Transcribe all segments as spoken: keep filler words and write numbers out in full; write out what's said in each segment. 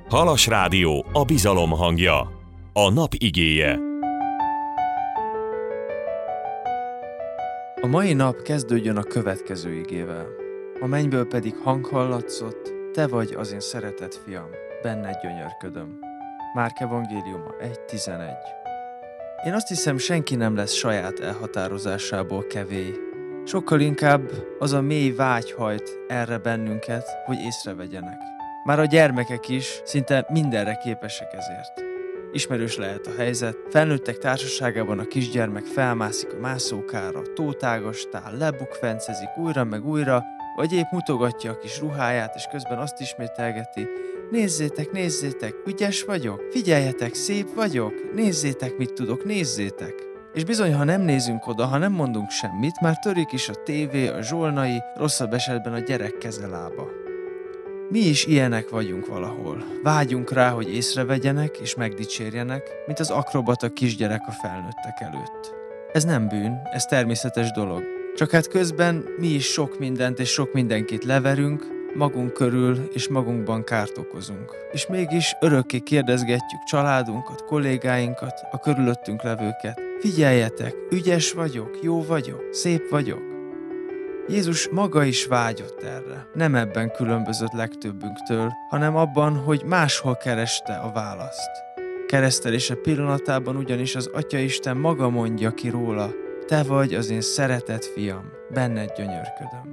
Halas Rádió, a bizalom hangja. A nap igéje. A mai nap kezdődjön a következő igével. A mennyből pedig hang hallatszott, te vagy az én szeretett fiam, benned gyönyörködöm. Márk evangéliuma egy tizenegy. Én azt hiszem, senki nem lesz saját elhatározásából kevély. Sokkal inkább az a mély vágy hajt erre bennünket, hogy észrevegyenek. Már a gyermekek is szinte mindenre képesek ezért. Ismerős lehet a helyzet, felnőttek társaságában a kisgyermek felmászik a mászókára, tótágastál, lebukfencezik újra meg újra, vagy épp mutogatja a kis ruháját, és közben azt ismételgeti: nézzétek, nézzétek, ügyes vagyok, figyeljetek, szép vagyok, nézzétek, mit tudok, nézzétek. És bizony, ha nem nézünk oda, ha nem mondunk semmit, már törik is a tévé, a zsolnai, rosszabb esetben a gyerek kezelába. Mi is ilyenek vagyunk valahol. Vágyunk rá, hogy észrevegyenek és megdicsérjenek, mint az akrobata kisgyerek a felnőttek előtt. Ez nem bűn, ez természetes dolog. Csak hát közben mi is sok mindent és sok mindenkit leverünk, magunk körül és magunkban kárt okozunk. És mégis örökké kérdezgetjük családunkat, kollégáinkat, a körülöttünk levőket: figyeljetek, ügyes vagyok, jó vagyok, szép vagyok. Jézus maga is vágyott erre. Nem ebben különbözött legtöbbünktől, hanem abban, hogy máshol kereste a választ. Keresztelése pillanatában ugyanis az Atyaisten maga mondja ki róla: te vagy az én szeretett fiam, benned gyönyörködöm.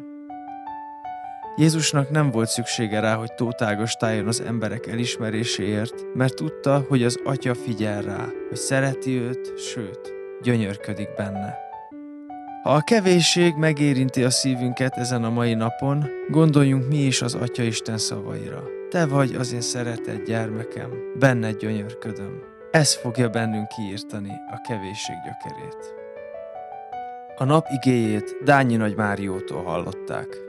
Jézusnak nem volt szüksége rá, hogy tótágastáljon az emberek elismeréséért, mert tudta, hogy az Atya figyel rá, hogy szereti őt, sőt, gyönyörködik benne. Ha a kevésség megérinti a szívünket ezen a mai napon, gondoljunk mi is az Atyaisten szavaira: te vagy az én szeretett gyermekem, benned gyönyörködöm. Ez fogja bennünk kiírtani a kevésség gyökerét. A nap igéjét Dányi Nagy Máriótól hallották.